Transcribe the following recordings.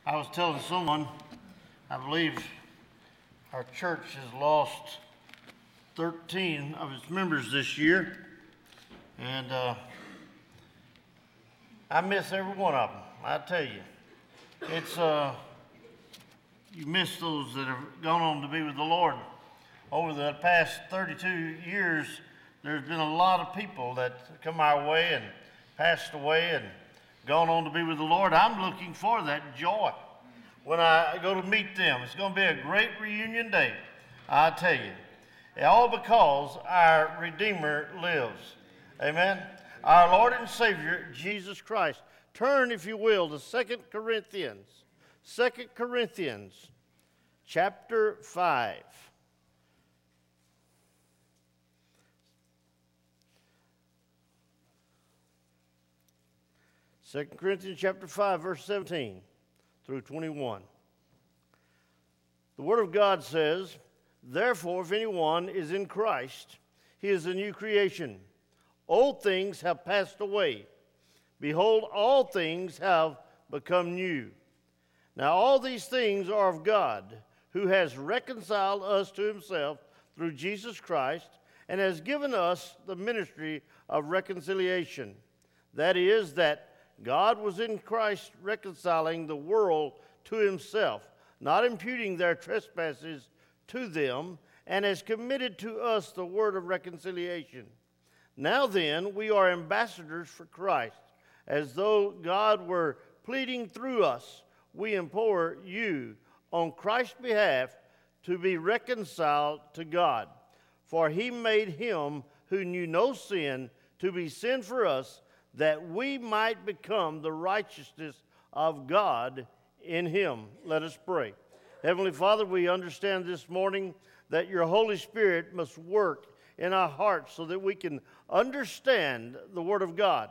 I was telling someone, I believe our church has lost 13 of its members this year, and I miss every one of them. I tell you, it's you miss those that have gone on to be with the Lord. Over the past 32 years, there's been a lot of people that come our way and passed away and gone on to be with the Lord. I'm looking for that joy when I go to meet them. It's going to be a great reunion day, I tell you. All because our Redeemer lives. Amen. Our Lord and Savior, Jesus Christ. Turn, if you will, to 2 Corinthians. 2 Corinthians chapter 5. 2 Corinthians chapter 5, verse 17 through 21. The Word of God says, "Therefore, if anyone is in Christ, he is a new creation. Old things have passed away. Behold, all things have become new. Now all these things are of God, who has reconciled us to himself through Jesus Christ, and has given us the ministry of reconciliation. That is, that God was in Christ reconciling the world to himself, not imputing their trespasses to them, and has committed to us the word of reconciliation. Now then, we are ambassadors for Christ, as though God were pleading through us. We implore you, on Christ's behalf, to be reconciled to God. For he made him who knew no sin to be sin for us, that we might become the righteousness of God in him." Let us pray. Heavenly Father, we understand this morning that your Holy Spirit must work in our hearts so that we can understand the Word of God.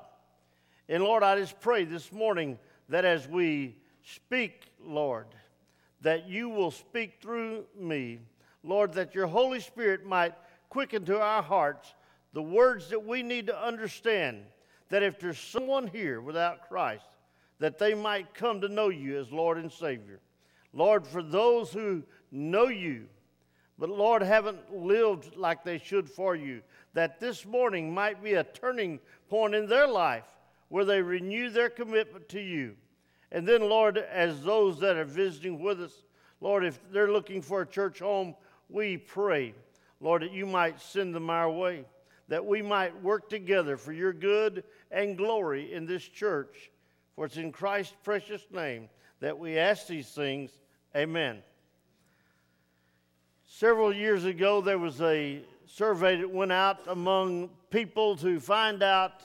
And Lord, I just pray this morning that as we speak, Lord, that you will speak through me. Lord, that your Holy Spirit might quicken to our hearts the words that we need to understand, that if there's someone here without Christ, that they might come to know you as Lord and Savior. Lord, for those who know you, but Lord, haven't lived like they should for you, that this morning might be a turning point in their life where they renew their commitment to you. And then, Lord, as those that are visiting with us, Lord, if they're looking for a church home, we pray, Lord, that you might send them our way, that we might work together for your good and glory in this church. For it's in Christ's precious name that we ask these things. Amen. Several years ago, there was a survey that went out among people to find out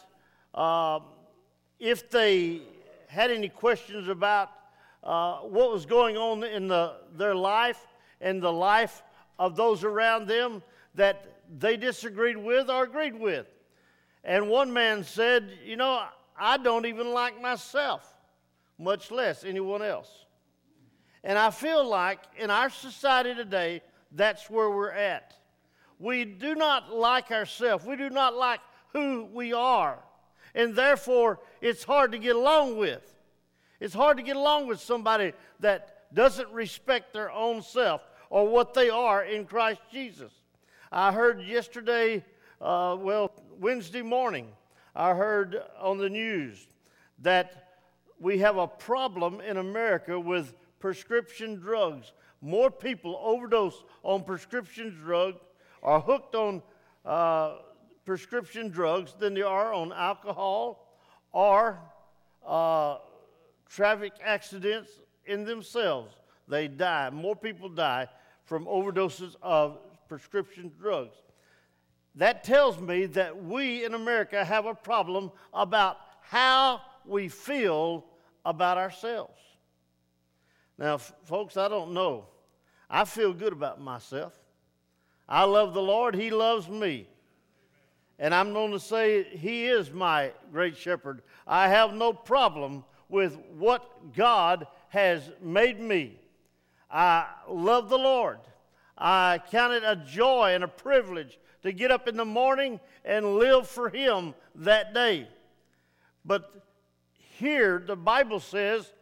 if they had any questions about what was going on in their life and the life of those around them that they disagreed with or agreed with. And one man said, I don't even like myself, much less anyone else. And I feel like in our society today, that's where we're at. We do not like ourselves. We do not like who we are. And therefore, it's hard to get along with. It's hard to get along with somebody that doesn't respect their own self or what they are in Christ Jesus. I heard yesterday, Wednesday morning, I heard on the news that we have a problem in America with prescription drugs. More people overdose on prescription drugs, are hooked on prescription drugs than they are on alcohol or traffic accidents in themselves. They die. More people die from overdoses of prescription drugs. That tells me that we in America have a problem about how we feel about ourselves. Now, folks, I don't know. I feel good about myself. I love the Lord. He loves me. And I'm going to say he is my great shepherd. I have no problem with what God has made me. I love the Lord. I count it a joy and a privilege to get up in the morning and live for him that day. But here the Bible says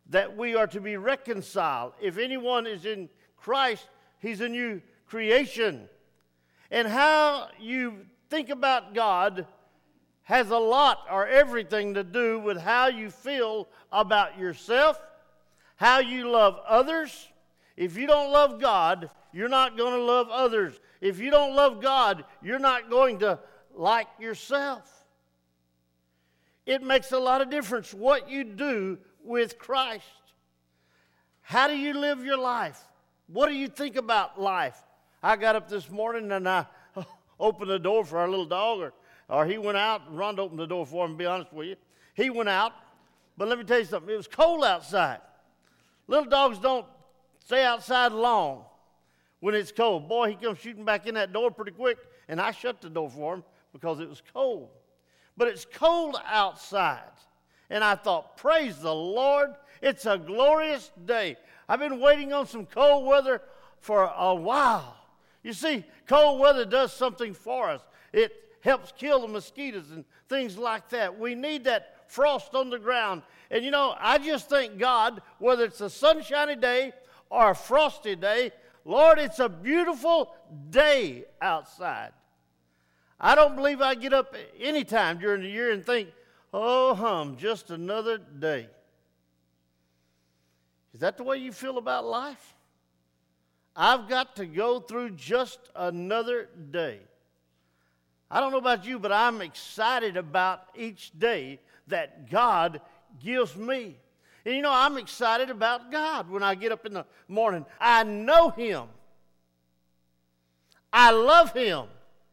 that we are to be reconciled. If anyone is in Christ, he's a new creation. And how you think about God has a lot or everything to do with how you feel about yourself, how you love others. If you don't love God, you're not going to love others. If you don't love God, you're not going to like yourself. It makes a lot of difference what you do with Christ. How do you live your life? What do you think about life? I got up this morning and I opened the door for our little dog, or he went out. Rhonda opened the door for him, to be honest with you. He went out, but let me tell you something. It was cold outside. Little dogs don't stay outside long when it's cold. Boy, he comes shooting back in that door pretty quick, and I shut the door for him because it was cold. But it's cold outside. And I thought, praise the Lord, it's a glorious day. I've been waiting on some cold weather for a while. You see, cold weather does something for us. It helps kill the mosquitoes and things like that. We need that frost on the ground. And you know, I just thank God, whether it's a sunshiny day or a frosty day, Lord, it's a beautiful day outside. I don't believe I get up any time during the year and think, oh, just another day. Is that the way you feel about life? I've got to go through just another day. I don't know about you, but I'm excited about each day that God gives me. And you know, I'm excited about God when I get up in the morning. I know Him. I love Him.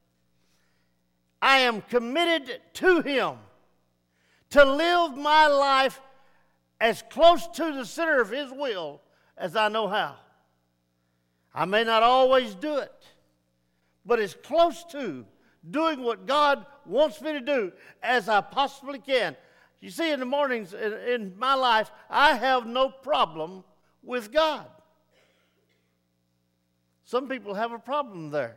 I am committed to Him to live my life as close to the center of His will as I know how. I may not always do it, but as close to doing what God wants me to do as I possibly can. You see, in the mornings in my life, I have no problem with God. Some people have a problem there.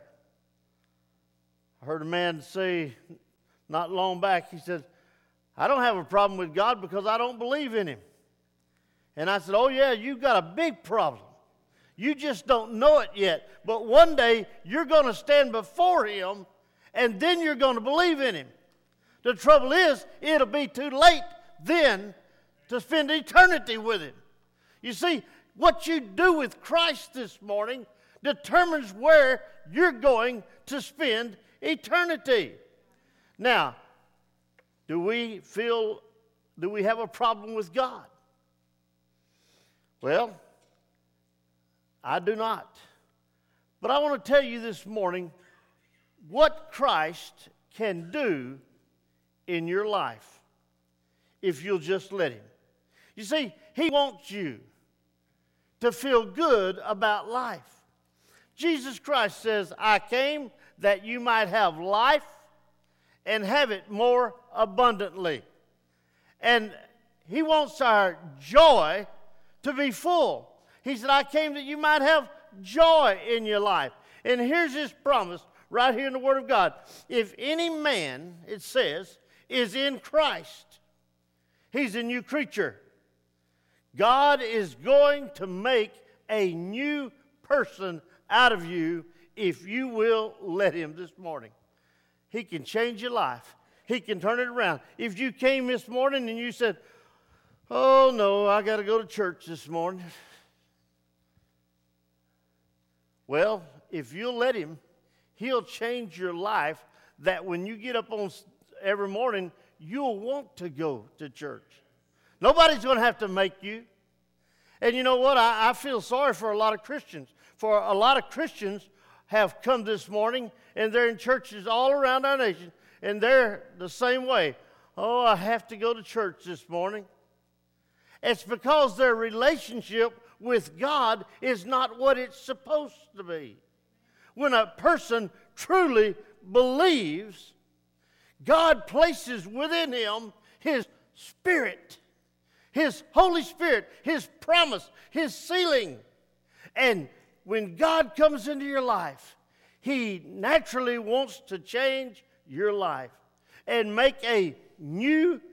I heard a man say not long back, he said, I don't have a problem with God because I don't believe in Him. And I said, oh yeah, you've got a big problem. You just don't know it yet. But one day, you're going to stand before Him, and then you're going to believe in Him. The trouble is, it'll be too late then to spend eternity with Him. You see, what you do with Christ this morning determines where you're going to spend eternity. Now, do we have a problem with God? Well, I do not. But I want to tell you this morning what Christ can do in your life if you'll just let Him. You see, He wants you to feel good about life. Jesus Christ says, I came that you might have life and have it more abundantly. And He wants our joy to be full. He said, I came that you might have joy in your life. And here's His promise right here in the Word of God. If any man, it says, is in Christ, he's a new creature. God is going to make a new person out of you if you will let Him this morning. He can change your life. He can turn it around. If you came this morning and you said, oh no, I got to go to church this morning. Well, if you'll let Him, He'll change your life that when you get up on every morning, you'll want to go to church. Nobody's going to have to make you. And you know what? I feel sorry for a lot of Christians. For a lot of Christians have come this morning, and they're in churches all around our nation, and they're the same way. Oh, I have to go to church this morning. It's because their relationship with God is not what it's supposed to be. When a person truly believes, God places within him His Spirit, His Holy Spirit, His promise, His sealing. And when God comes into your life, He naturally wants to change your life and make a new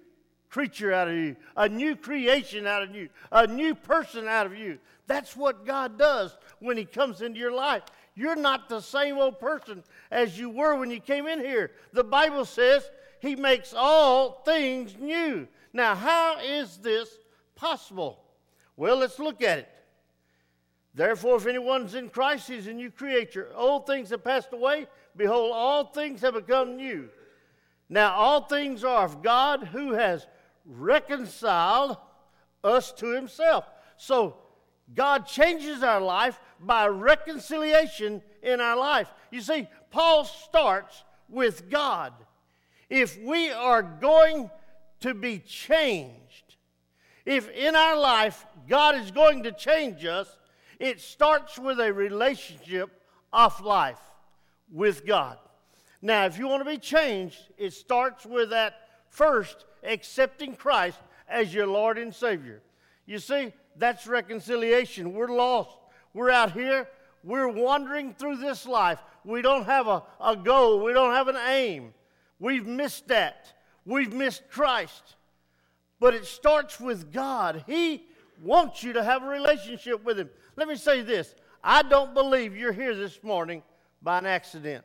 creature out of you, a new creation out of you, a new person out of you. That's what God does when He comes into your life. You're not the same old person as you were when you came in here. The Bible says He makes all things new. Now, how is this possible? Well, let's look at it. Therefore, if anyone's in Christ, he's a new creature. Old things have passed away. Behold, all things have become new. Now, all things are of God, who has reconciled us to Himself. So, God changes our life by reconciliation in our life. You see, Paul starts with God. If we are going to be changed, if in our life God is going to change us, it starts with a relationship of life with God. Now, if you want to be changed, it starts with that first accepting Christ as your Lord and Savior. You see, that's reconciliation. We're lost. We're out here. We're wandering through this life. We don't have a goal. We don't have an aim. We've missed that. We've missed Christ. But it starts with God. He wants you to have a relationship with Him. Let me say this. I don't believe you're here this morning by an accident.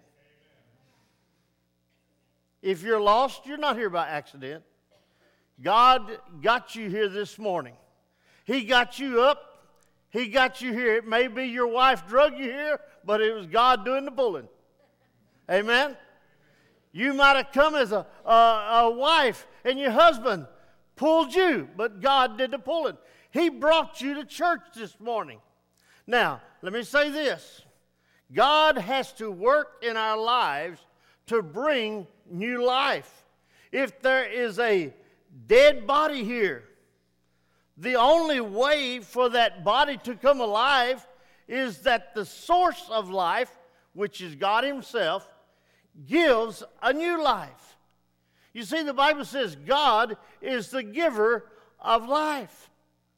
If you're lost, you're not here by accident. God got you here this morning. He got you up. He got you here. It may be your wife drug you here, but it was God doing the pulling. Amen? You might have come as a wife, and your husband pulled you, but God did the pulling. He brought you to church this morning. Now, let me say this. God has to work in our lives to bring new life. If there is a dead body here, the only way for that body to come alive is that the source of life, which is God Himself, gives a new life. You see, the Bible says God is the giver of life.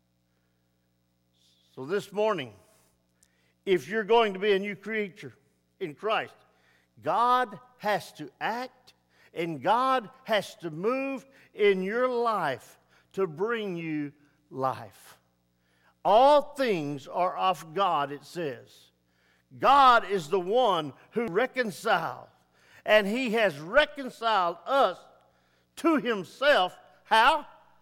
So this morning, if you're going to be a new creature in Christ, God has to act and God has to move in your life to bring you life. All things are of God, it says. God is the one who reconciles, and He has reconciled us to Himself. How?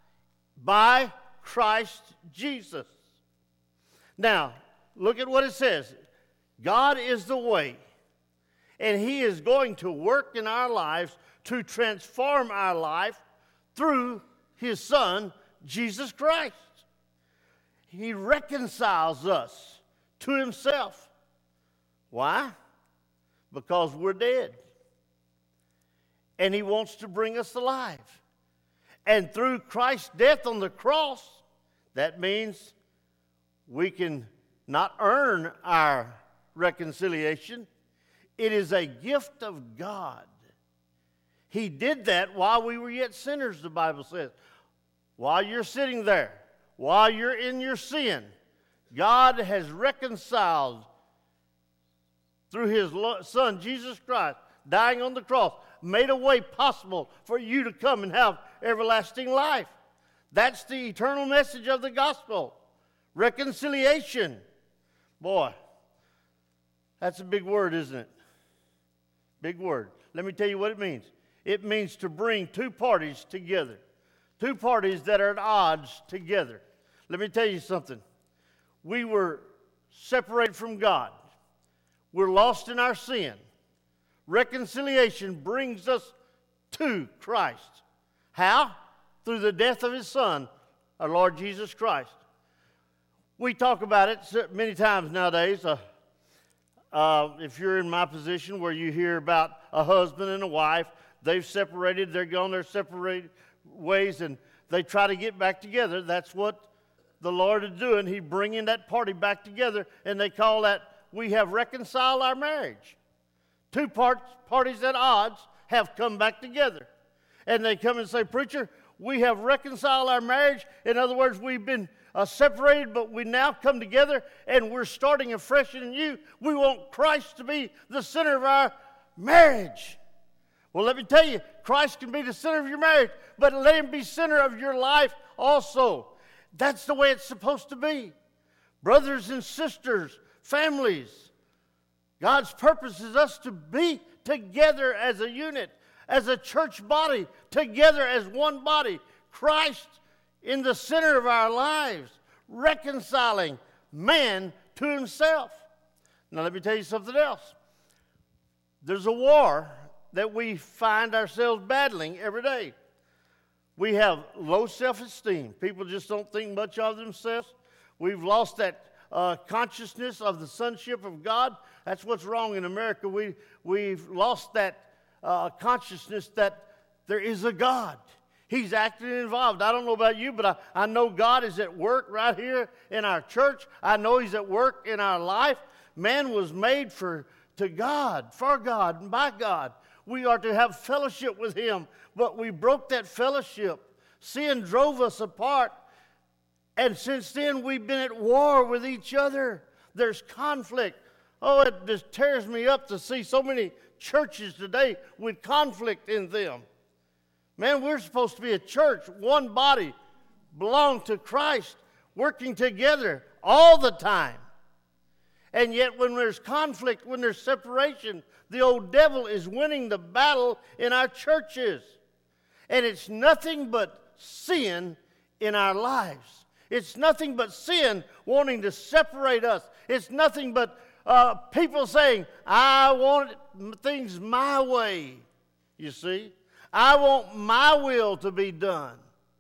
By Christ Jesus. Now, look at what it says. God is the way, and He is going to work in our lives to transform our life through His Son, Jesus Christ. He reconciles us to Himself. Why? Because we're dead. And He wants to bring us alive. And through Christ's death on the cross, that means we can not earn our reconciliation. It is a gift of God. He did that while we were yet sinners, the Bible says. While you're sitting there, while you're in your sin, God has reconciled through His Son, Jesus Christ, dying on the cross, made a way possible for you to come and have everlasting life. That's the eternal message of the gospel. Reconciliation. Boy, that's a big word, isn't it? Big word. Let me tell you what it means. It means to bring two parties together. Two parties that are at odds together. Let me tell you something. We were separated from God. We're lost in our sin. Reconciliation brings us to Christ. How? Through the death of His Son, our Lord Jesus Christ. We talk about it many times nowadays. If you're in my position where you hear about a husband and a wife, they've separated, they're gone their separate ways, and they try to get back together. That's what the Lord is doing. He's bringing that party back together, and they call that, we have reconciled our marriage. Two parties at odds have come back together. And they come and say, preacher, we have reconciled our marriage. In other words, we've been separated, but we now come together, and we're starting afresh and anew. We want Christ to be the center of our marriage. Well, let me tell you, Christ can be the center of your marriage, but let him be center of your life also. That's the way it's supposed to be. Brothers and sisters, families, God's purpose is us to be together as a unit, as a church body, together as one body. Christ in the center of our lives, reconciling man to himself. Now let me tell you something else. There's a war that we find ourselves battling every day. We have low self-esteem. People just don't think much of themselves. We've lost that consciousness of the sonship of God. That's what's wrong in America. We've lost that consciousness that there is a God. He's active and involved. I don't know about you, but I know God is at work right here in our church. I know he's at work in our life. Man was made to God, for God, and by God. We are to have fellowship with him, but we broke that fellowship. Sin drove us apart, and since then we've been at war with each other. There's conflict. Oh, it just tears me up to see so many churches today with conflict in them. Man, we're supposed to be a church, one body, belong to Christ, working together all the time. And yet when there's conflict, when there's separation, the old devil is winning the battle in our churches. And it's nothing but sin in our lives. It's nothing but sin wanting to separate us. It's nothing but people saying, I want things my way, you see. I want my will to be done.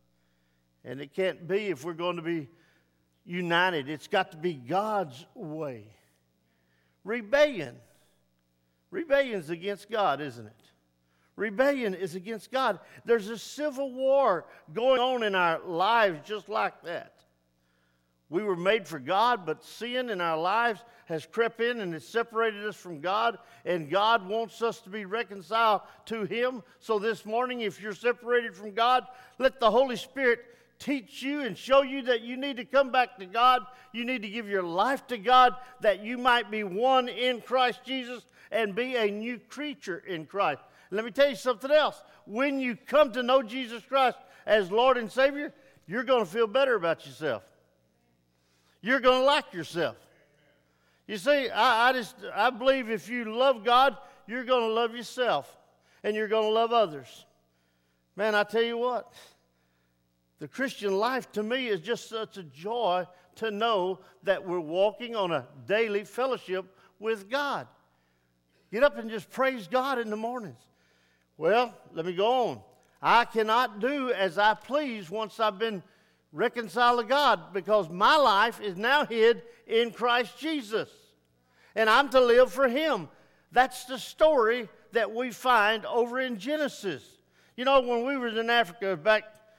And it can't be if we're going to be united. It's got to be God's way. Rebellion. Rebellion's against God, isn't it? Rebellion is against God. There's a civil war going on in our lives just like that. We were made for God, but sin in our lives has crept in and has separated us from God, and God wants us to be reconciled to him. So this morning, if you're separated from God, let the Holy Spirit teach you and show you that you need to come back to God. You need to give your life to God, that you might be one in Christ Jesus and be a new creature in Christ. Let me tell you something else. When you come to know Jesus Christ as Lord and Savior, you're going to feel better about yourself. You're going to like yourself. You see, I believe if you love God, you're going to love yourself, and you're going to love others. Man, I tell you what, the Christian life to me is just such a joy to know that we're walking on a daily fellowship with God. Get up and just praise God in the mornings. Well, let me go on. I cannot do as I please once I've been reconciled to God, because my life is now hid in Christ Jesus. And I'm to live for him. That's the story that we find over in Genesis. You know, when we were in Africa back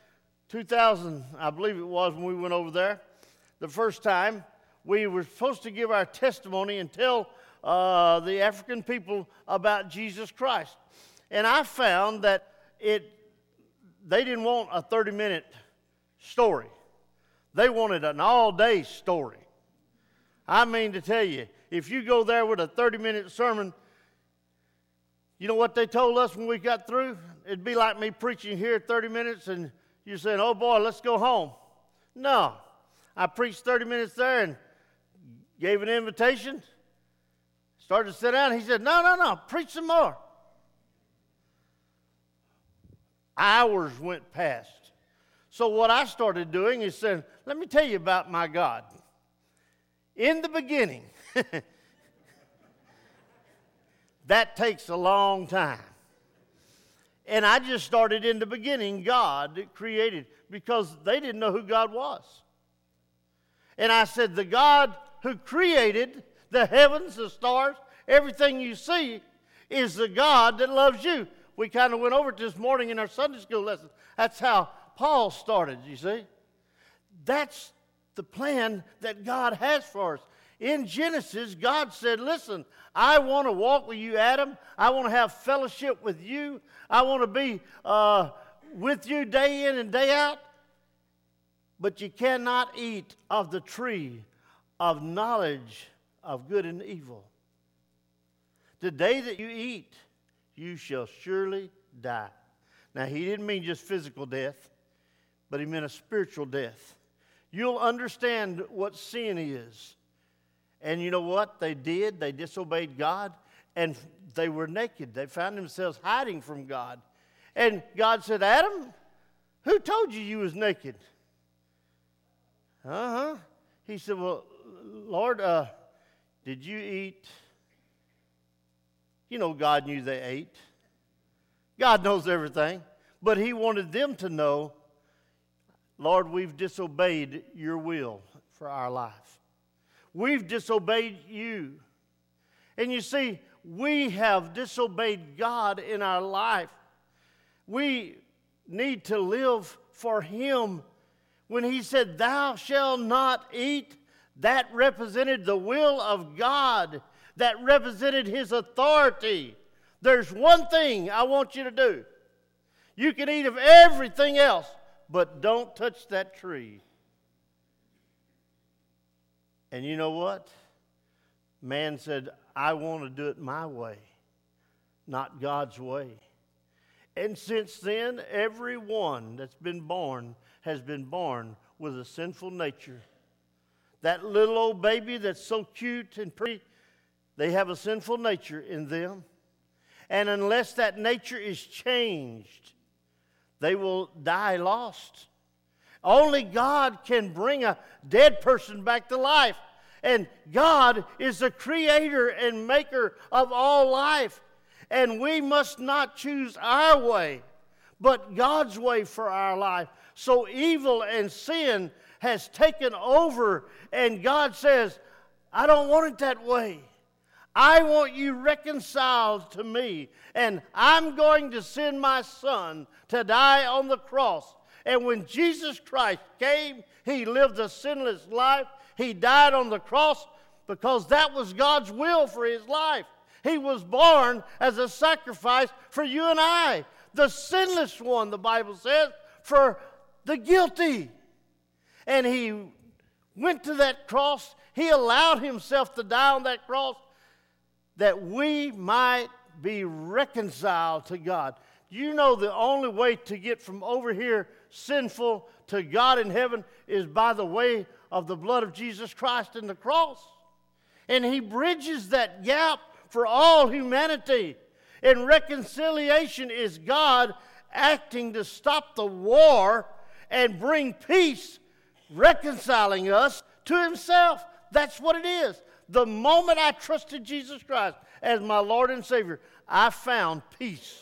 2000, I believe it was, when we went over there the first time, we were supposed to give our testimony and tell the African people about Jesus Christ. And I found that they didn't want a 30-minute story. They wanted an all-day story. I mean to tell you, if you go there with a 30-minute sermon, you know what they told us when we got through? It'd be like me preaching here 30 minutes and you saying, oh boy, let's go home. No. I preached 30 minutes there and gave an invitation. Started to sit down. He said, no, preach some more. Hours went past. So what I started doing is saying, let me tell you about my God. In the beginning, that takes a long time. And I just started in the beginning, God created, because they didn't know who God was. And I said, the God who created the heavens, the stars, everything you see, is the God that loves you. We kind of went over it this morning in our Sunday school lesson. That's how Paul started, you see. That's the plan that God has for us. In Genesis, God said, listen, I want to walk with you, Adam. I want to have fellowship with you. I want to be with you day in and day out. But you cannot eat of the tree of knowledge of good and evil. The day that you eat, you shall surely die. Now, he didn't mean just physical death, but he meant a spiritual death. You'll understand what sin is. And you know what they did? They disobeyed God, and they were naked. They found themselves hiding from God. And God said, Adam, who told you you was naked? He said, well, Lord, did you eat? You know, God knew they ate. God knows everything. But he wanted them to know, Lord, we've disobeyed your will for our life. We've disobeyed you. And you see, we have disobeyed God in our life. We need to live for him. When he said, thou shalt not eat, that represented the will of God. That represented his authority. There's one thing I want you to do. You can eat of everything else, but don't touch that tree. And you know what? Man said, I want to do it my way, not God's way. And since then, everyone that's been born has been born with a sinful nature. That little old baby that's so cute and pretty, they have a sinful nature in them. And unless that nature is changed, they will die lost. Only God can bring a dead person back to life. And God is the creator and maker of all life. And we must not choose our way, but God's way for our life. So evil and sin has taken over, and God says, I don't want it that way. I want you reconciled to me, and I'm going to send my son to die on the cross. And when Jesus Christ came, he lived a sinless life. He died on the cross because that was God's will for his life. He was born as a sacrifice for you and I, the sinless one, the Bible says, for the guilty. And he went to that cross. He allowed himself to die on that cross that we might be reconciled to God. You know the only way to get from over here sinful to God in heaven is by the way of the blood of Jesus Christ and the cross. And he bridges that gap for all humanity. And reconciliation is God acting to stop the war and bring peace, reconciling us to himself. That's what it is. The moment I trusted Jesus Christ as my Lord and Savior, I found peace.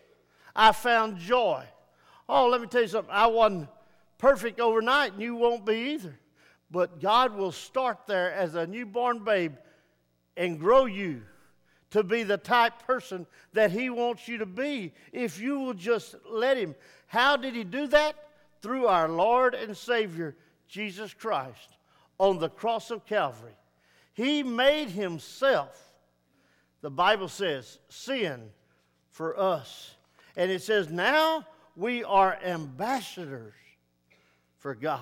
I found joy. Oh, let me tell you something. I wasn't perfect overnight, and you won't be either. But God will start there as a newborn babe and grow you to be the type person that he wants you to be if you will just let him. How did he do that? Through our Lord and Savior, Jesus Christ, on the cross of Calvary. He made himself, the Bible says, sin for us. And it says, now we are ambassadors for God.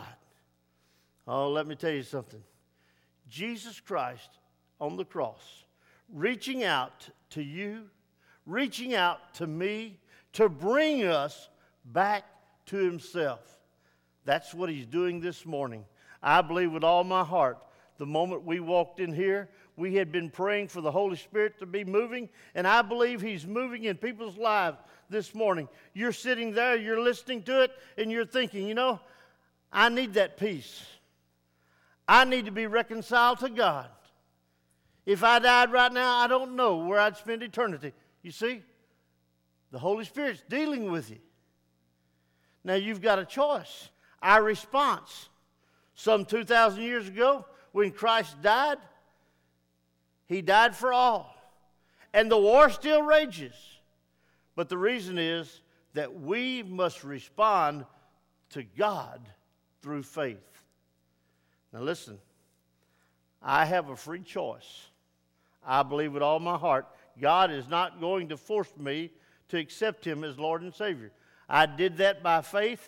Oh, let me tell you something. Jesus Christ on the cross, reaching out to you, reaching out to me, to bring us back to himself. That's what he's doing this morning. I believe with all my heart, the moment we walked in here, we had been praying for the Holy Spirit to be moving, and I believe he's moving in people's lives this morning. You're sitting there, you're listening to it, and you're thinking, you know, I need that peace. I need to be reconciled to God. If I died right now, I don't know where I'd spend eternity. You see, the Holy Spirit's dealing with you. Now you've got a choice. Our response, some 2,000 years ago, when Christ died, he died for all. And the war still rages. But the reason is that we must respond to God through faith. Now listen, I have a free choice. I believe with all my heart, God is not going to force me to accept him as Lord and Savior. I did that by faith.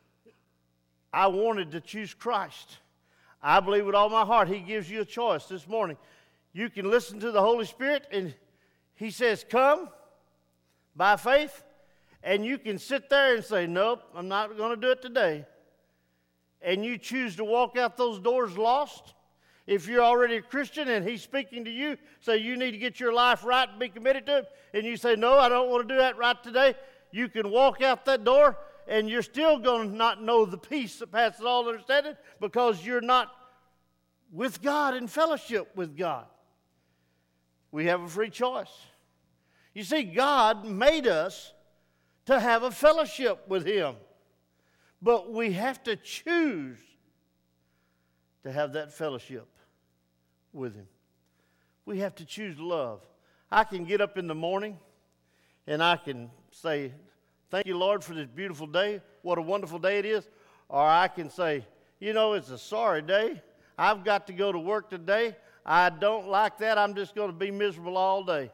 I wanted to choose Christ. I believe with all my heart he gives you a choice this morning. You can listen to the Holy Spirit and he says, come by faith, And you can sit there and say, nope, I'm not going to do it today. And you choose to walk out those doors lost. If you're already a Christian and he's speaking to you, say you need to get your life right and be committed to him, and you say, no, I don't want to do that right today, you can walk out that door and you're still going to not know the peace that passes all understanding because you're not with God in fellowship with God. We have a free choice. You see, God made us to have a fellowship with him, but we have to choose to have that fellowship with him. We have to choose love. I can get up in the morning and I can say, thank you, Lord, for this beautiful day. What a wonderful day it is. Or I can say, it's a sorry day. I've got to go to work today. I don't like that. I'm just going to be miserable all day.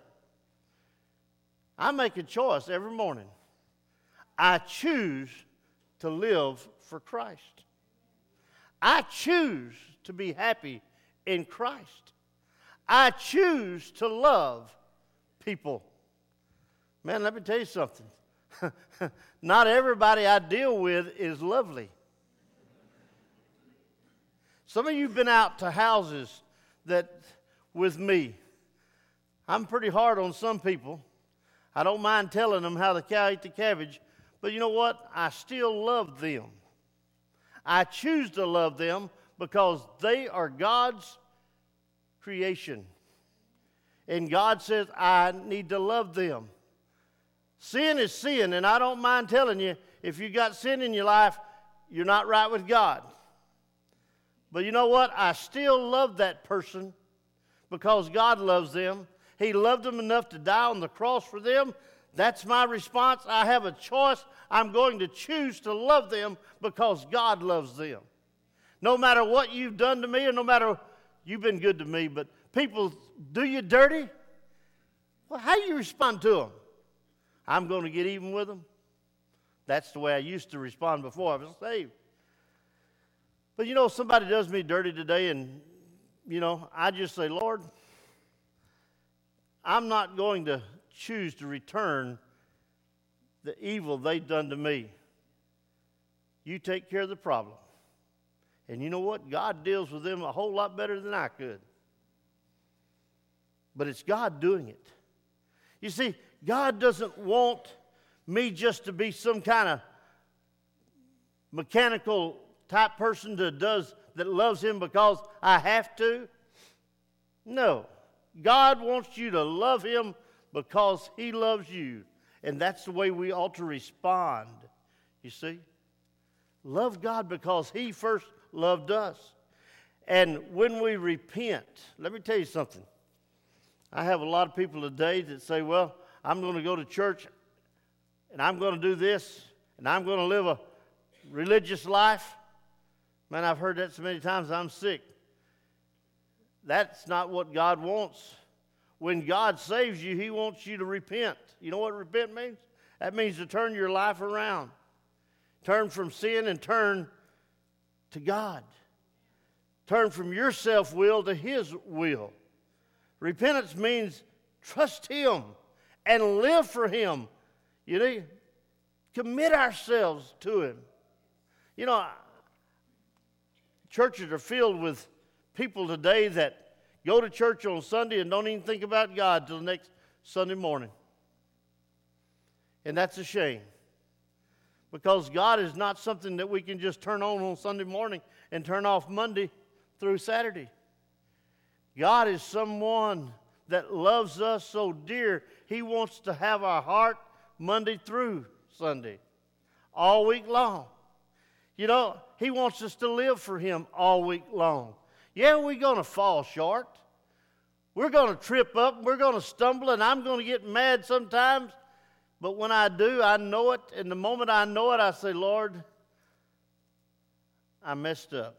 I make a choice every morning. I choose to live for Christ. I choose to be happy in Christ. I choose to love people. Man, let me tell you something. Not everybody I deal with is lovely. Some of you have been out to houses that, with me, I'm pretty hard on some people. I don't mind telling them how the cow ate the cabbage, but you know what? I still love them. I choose to love them because they are God's creation. And God says, I need to love them. Sin is sin, and I don't mind telling you, if you got sin in your life, you're not right with God. But you know what? I still love that person because God loves them. He loved them enough to die on the cross for them. That's my response. I have a choice. I'm going to choose to love them because God loves them. No matter what you've done to me, or no matter, you've been good to me, but people do you dirty, well, how do you respond to them? I'm going to get even with them. That's the way I used to respond before I was saved. But somebody does me dirty today, and I just say, Lord, I'm not going to choose to return the evil they've done to me. You take care of the problem. And you know what? God deals with them a whole lot better than I could. But it's God doing it. You see, God doesn't want me just to be some kind of mechanical type person that loves him because I have to. No. God wants you to love him because he loves you. And that's the way we ought to respond, you see. Love God because he first loved us. And when we repent, let me tell you something. I have a lot of people today that say, well, I'm going to go to church and I'm going to do this and I'm going to live a religious life. Man, I've heard that so many times I'm sick. That's not what God wants. When God saves you, he wants you to repent. You know what repent means? That means to turn your life around. Turn from sin and turn to God. Turn from your self-will to his will. Repentance means trust him and live for him. Commit ourselves to him. Churches are filled with people today that go to church on Sunday and don't even think about God till the next Sunday morning. And that's a shame. Because God is not something that we can just turn on Sunday morning and turn off Monday through Saturday. God is someone that loves us so dear, he wants to have our heart Monday through Sunday, all week long. He wants us to live for him all week long. Yeah, we're going to fall short. We're going to trip up. We're going to stumble, and I'm going to get mad sometimes. But when I do, I know it. And the moment I know it, I say, Lord, I messed up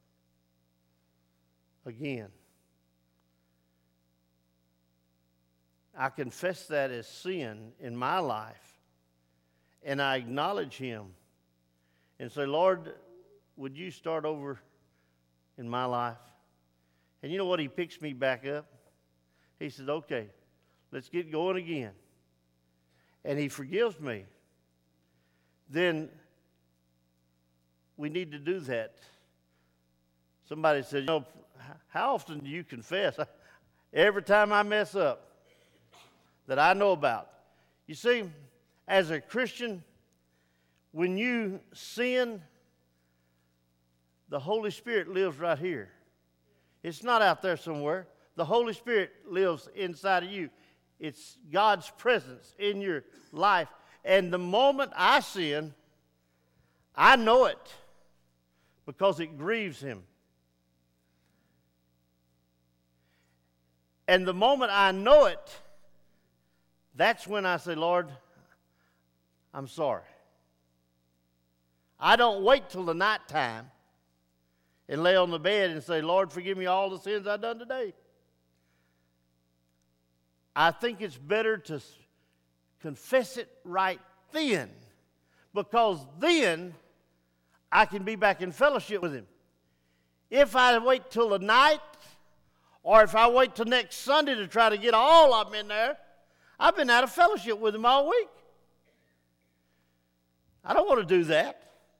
again. I confess that as sin in my life, and I acknowledge him and say, Lord, would you start over in my life? And you know what? He picks me back up. He says, okay, let's get going again. And he forgives me. then we need to do that. Somebody said, you know, how often do you confess? Every time I mess up that I know about. You see, as a Christian, when you sin, the Holy Spirit lives right here. It's not out there somewhere. The Holy Spirit lives inside of you. It's God's presence in your life. And the moment I sin, I know it because it grieves Him. And the moment I know it, that's when I say, Lord, I'm sorry. I don't wait till the nighttime and lay on the bed and say, Lord, forgive me all the sins I've done today. I think it's better to confess it right then, because then I can be back in fellowship with Him. If I wait till the night, or if I wait till next Sunday to try to get all of them in there, I've been out of fellowship with Him all week. I don't want to do that.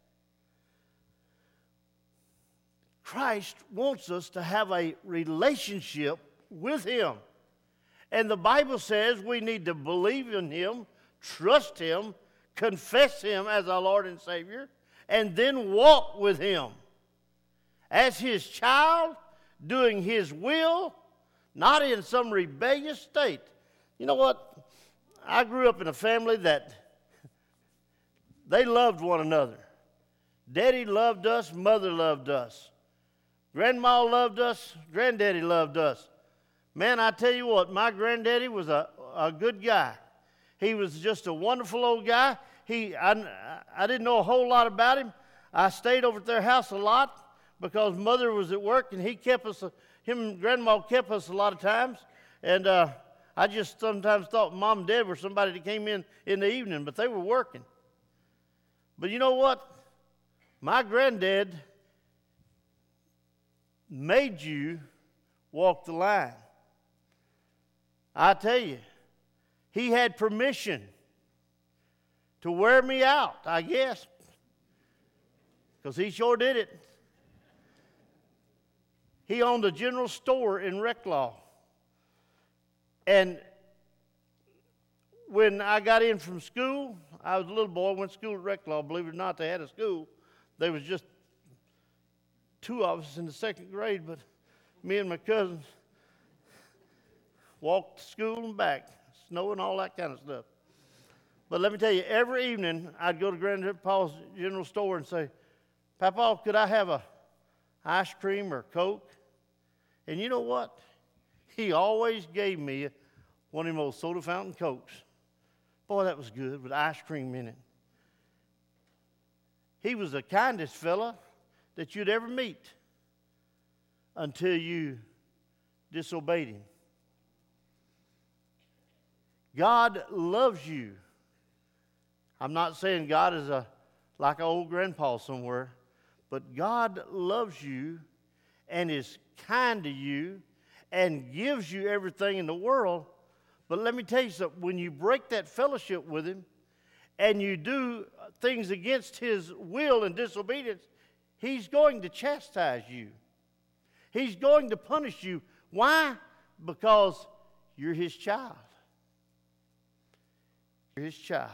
Christ wants us to have a relationship with Him. And the Bible says we need to believe in Him, trust Him, confess Him as our Lord and Savior, and then walk with Him as His child, doing His will, not in some rebellious state. You know what? I grew up in a family that they loved one another. Daddy loved us, Mother loved us. Grandma loved us, Granddaddy loved us. Man, I tell you what, my granddaddy was a good guy. He was just a wonderful old guy. I didn't know a whole lot about him. I stayed over at their house a lot because Mother was at work, and him and Grandma kept us a lot of times. And I just sometimes thought Mom and Dad were somebody that came in the evening, but they were working. But you know what? My granddad made you walk the line. I tell you, he had permission to wear me out, I guess, because he sure did it. He owned a general store in Reclaw. And when I got in from school, I was a little boy, went to school at Reclaw. Believe it or not, they had a school. There was just 2 of us in the 2nd grade, but me and my cousins walked to school and back, snow and all that kind of stuff. But let me tell you, every evening I'd go to Grandpa's general store and say, Papa, could I have a ice cream or Coke? And you know what? He always gave me one of them old soda fountain Cokes. Boy, that was good with ice cream in it. He was the kindest fella that you'd ever meet until you disobeyed Him. God loves you. I'm not saying God is like an old grandpa somewhere, but God loves you and is kind to you and gives you everything in the world. But let me tell you something. When you break that fellowship with Him and you do things against His will and disobedience, He's going to chastise you. He's going to punish you. Why? Because you're His child. You're His child.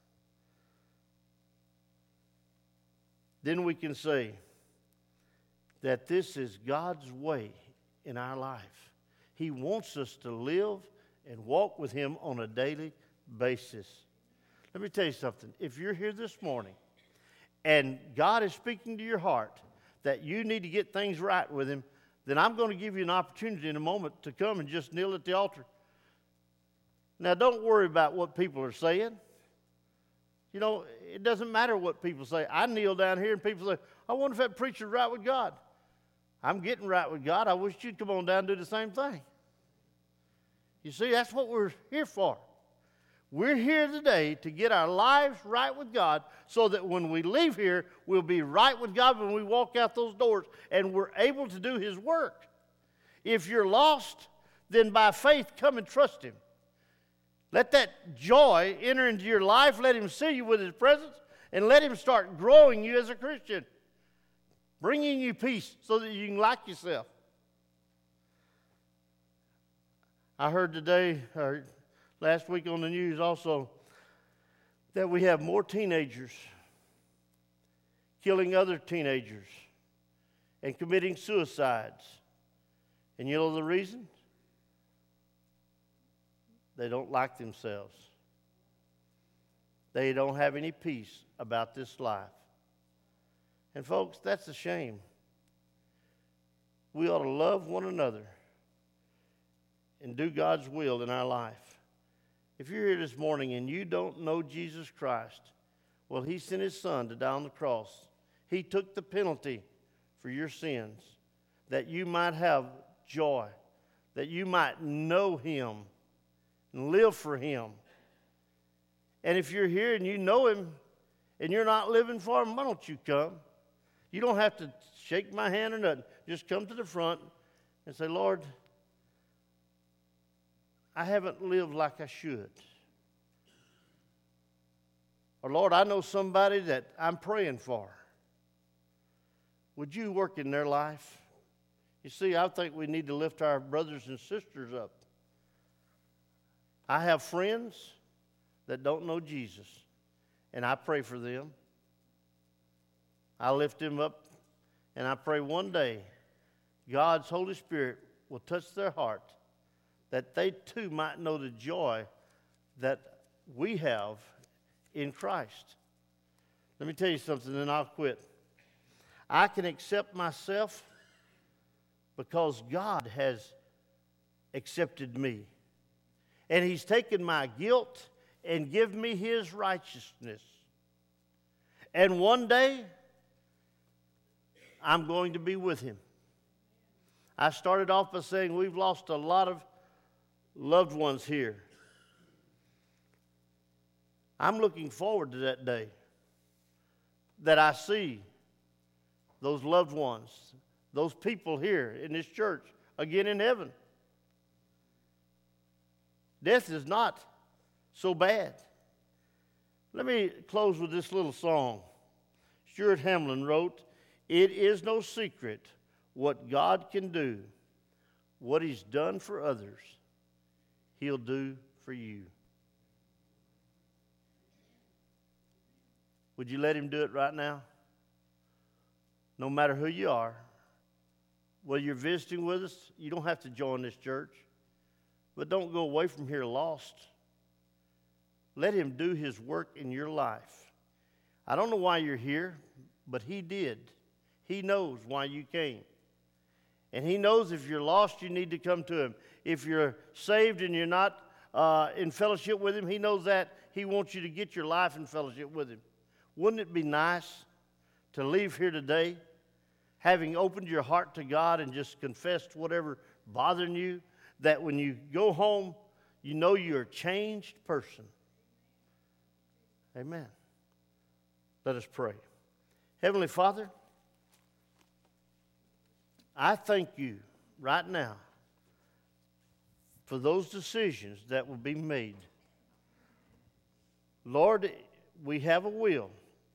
Then we can say that this is God's way in our life. He wants us to live and walk with Him on a daily basis. Let me tell you something. If you're here this morning and God is speaking to your heart that you need to get things right with Him, then I'm going to give you an opportunity in a moment to come and just kneel at the altar. Now, don't worry about what people are saying. You know, it doesn't matter what people say. I kneel down here and people say, I wonder if that preacher's right with God. I'm getting right with God. I wish you'd come on down and do the same thing. You see, that's what we're here for. We're here today to get our lives right with God so that when we leave here, we'll be right with God when we walk out those doors and we're able to do His work. If you're lost, then by faith come and trust Him. Let that joy enter into your life. Let Him see you with His presence. and let Him start growing you as a Christian, bringing you peace so that you can like yourself. I heard today, or last week on the news also, that we have more teenagers killing other teenagers and committing suicides. And you know the reason? They don't like themselves. They don't have any peace about this life. And folks, that's a shame. We ought to love one another and do God's will in our life. If you're here this morning and you don't know Jesus Christ, well, He sent His Son to die on the cross. He took the penalty for your sins, that you might have joy, that you might know Him and live for Him. And if you're here and you know Him and you're not living for Him, why don't you come? You don't have to shake my hand or nothing. Just come to the front and say, Lord, I haven't lived like I should. Or Lord, I know somebody that I'm praying for. Would you work in their life? You see, I think we need to lift our brothers and sisters up. I have friends that don't know Jesus, and I pray for them. I lift them up, and I pray one day God's Holy Spirit will touch their heart, that they too might know the joy that we have in Christ. Let me tell you something, then I'll quit. I can accept myself because God has accepted me. And He's taken my guilt and given me His righteousness. And one day, I'm going to be with Him. I started off by saying we've lost a lot of loved ones here. I'm looking forward to that day that I see those loved ones, those people here in this church, again in heaven. Death is not so bad. Let me close with this little song. Stuart Hamlin wrote, "It is no secret what God can do. What He's done for others, He'll do for you." Would you let Him do it right now? No matter who you are, whether you're visiting with us, you don't have to join this church, but don't go away from here lost. Let Him do His work in your life. I don't know why you're here, but He did. He knows why you came. And He knows if you're lost, you need to come to Him. If you're saved and you're not in fellowship with Him, He knows that. He wants you to get your life in fellowship with Him. Wouldn't it be nice to leave here today having opened your heart to God and just confessed whatever bothering you, that when you go home, you know you're a changed person? Amen. Let us pray. Heavenly Father, I thank You right now for those decisions that will be made. Lord, we have a will.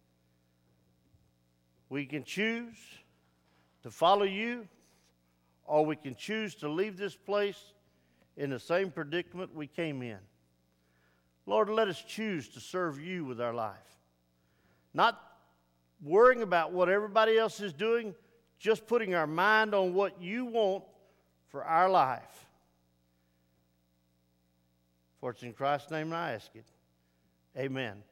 We can choose to follow You, or we can choose to leave this place in the same predicament we came in. Lord, let us choose to serve You with our life. Not worrying about what everybody else is doing, just putting our mind on what You want for our life. For it's in Christ's name I ask it. Amen.